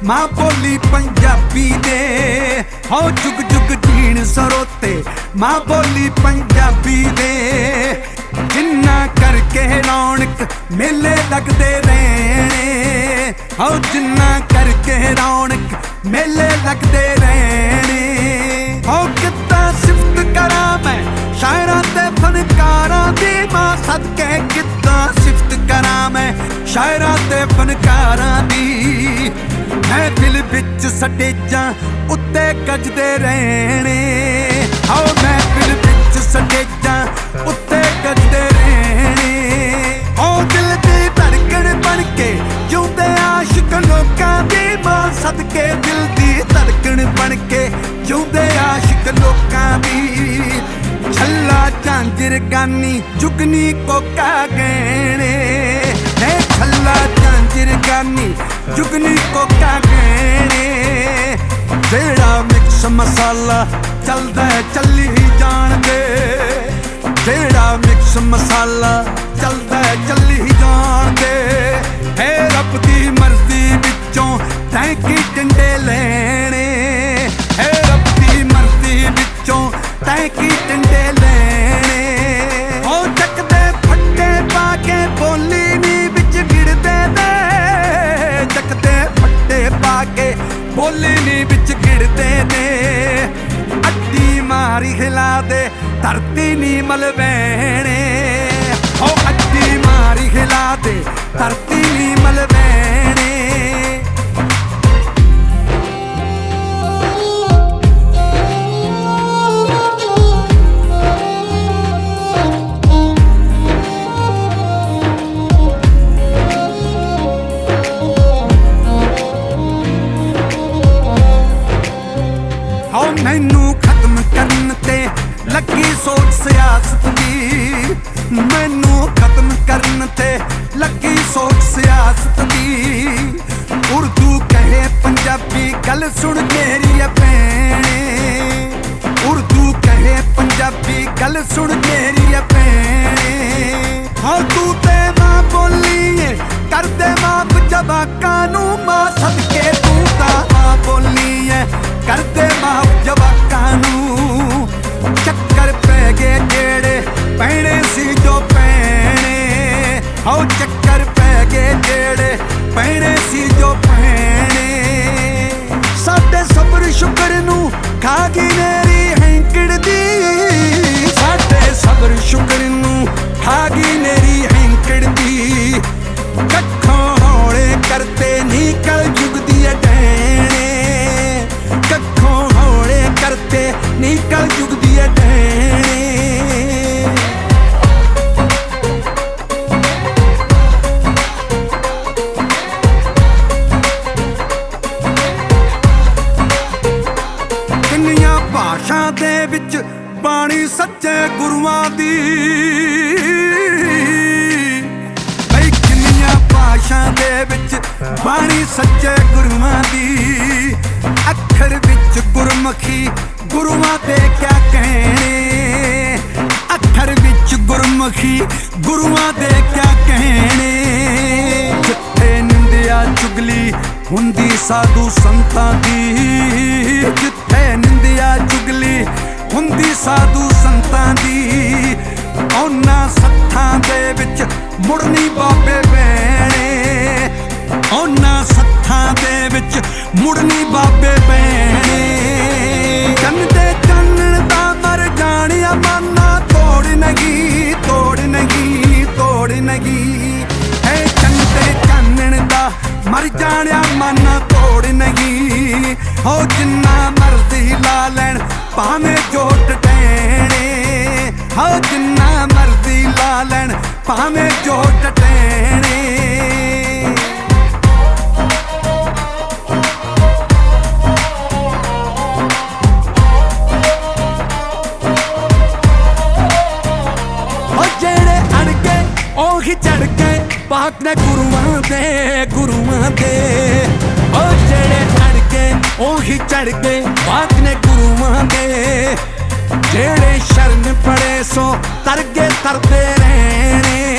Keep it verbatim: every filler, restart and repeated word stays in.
मां बोली पंजाबी दे हो जुग जुग जीण सरोते। मां बोली पंजाबी दे जिन्ना करके रौनक मेले लगदे रहने। हो जिन्ना करके रौनक मेले लगदे रहने। हो कितना सिफत करा मैं शायरां ते फनकारां दी। मां सदके कितना सिफत करा मैं शायरां ते फनकारां दी। महफिल विच सटेजां उत्ते गजदे रहने। आओ महफिल विच सटेजां उत्ते गजदे रहने। ओ दिल दी धड़कन बन के जिउंदे आशिक लोकां दी। मां सदके दिल दी धड़कन बन के जिउंदे आशिक लोकां दी। छल्ला झांजर गानी जुगनी कोका गहने। है छल्ला झांजर गानी जुगनी कोका गहने। जेड़ा मिक्स मसाला चलदा चली जान दे। जेड़ा मिक्स मसाला चलदा चली जान दे। है रब दी मर्जी विचों तैं की डंडे लेने। है रब दी मर्जी विचों तैं की डंडे लेने। हो चकदे फट्टे पा के बोली नी विच गिड़दे दे। चकदे फट्टे पा के बोली नी विच गिड़दे दे। अड्डी मारी हिला दे धरती नी मलवैने। हो अड्डी मारी हिला दे धरती नी मलवैने। मैनू खत्म करन ते लगी सोच सियासत दी। मैनू खत्म करन ते लगी सोच सियासत दी। उर्दू कहे पंजाबी गल सुन मेरी भैने। उर्दू कहे पंजाबी गल सुन मेरी भैने। हाँ तू ते मां बोली कर दे माफ जवाकां नू। मां सदके तू तां मां बोली कर दे माफ जवाकां नू। चक्कर पै गए जेड़े पैणे सी जो पैणे। हो चक्कर पै गए जेड़े पैणे सी जो पैणे। साडे सबर शुकर नू खा गई नेरी हैंकड़ दी। साडे सबर शुकर नू खा गई नेरी हैंकड़ दी। कखों हौले करते नी कल जुग दी डैने। कखों हौले करते नी कल जुग दी डैने। किन्नियां भाषा दे विच बाणी सच्चे गुरुआं दी। बई किन्नियां भाषा दे विच बाणी सच्चे गुरुआं दी। अखर विच गुरमुखी गुरुआं दे क्या कहने। अखर विच गुरमुखी गुरुआं दे क्या कहने। जिथे निंदिया चुगली हुंदी साधु संतां दी। जिथे निंदिया चुगली हुंदी साधु संतां दी। उन्हां सत्थां दे विच मुड़नी बाबे बैणे। उन्हां सत्थां दे विच मुड़नी बाबे बैणे। चंदे चानण दा मर जानिया माना तोड़ नहीं तोड़ नहीं तोड़ नहीं। है चंदे चानण दा मर जानिया माना तोड़ नहीं। हो जिन्ना मर्जी ला लैण भावें जोट टैणे। हो जिन्ना मर्जी ला लैण भावें जोट टैणे। ओही चढ़ के पाक ने गुरुआं दे गुरुआं दे। ओ जेड़े चढ़ के ओही चढ़ के पाक ने गुरुआं दे। जेड़े शरण पड़े सो तरगे तरते रहने।